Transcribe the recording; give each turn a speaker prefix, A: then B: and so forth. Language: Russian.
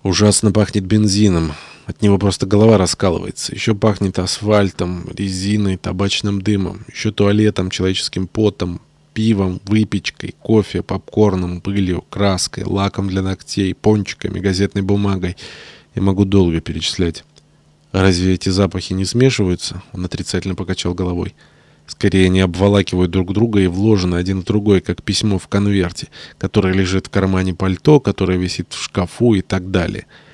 A: Ужасно пахнет бензином. От него просто голова раскалывается. Еще пахнет асфальтом, резиной, табачным дымом. Еще туалетом, человеческим потом, пивом, выпечкой, кофе, попкорном, пылью, краской, лаком для ногтей, пончиками, газетной бумагой. Я могу долго перечислять. Разве эти запахи не смешиваются? Он отрицательно покачал головой. Скорее, они обволакивают друг друга и вложены один в другой, как письмо в конверте, которое лежит в кармане пальто, которое висит в шкафу и так далее.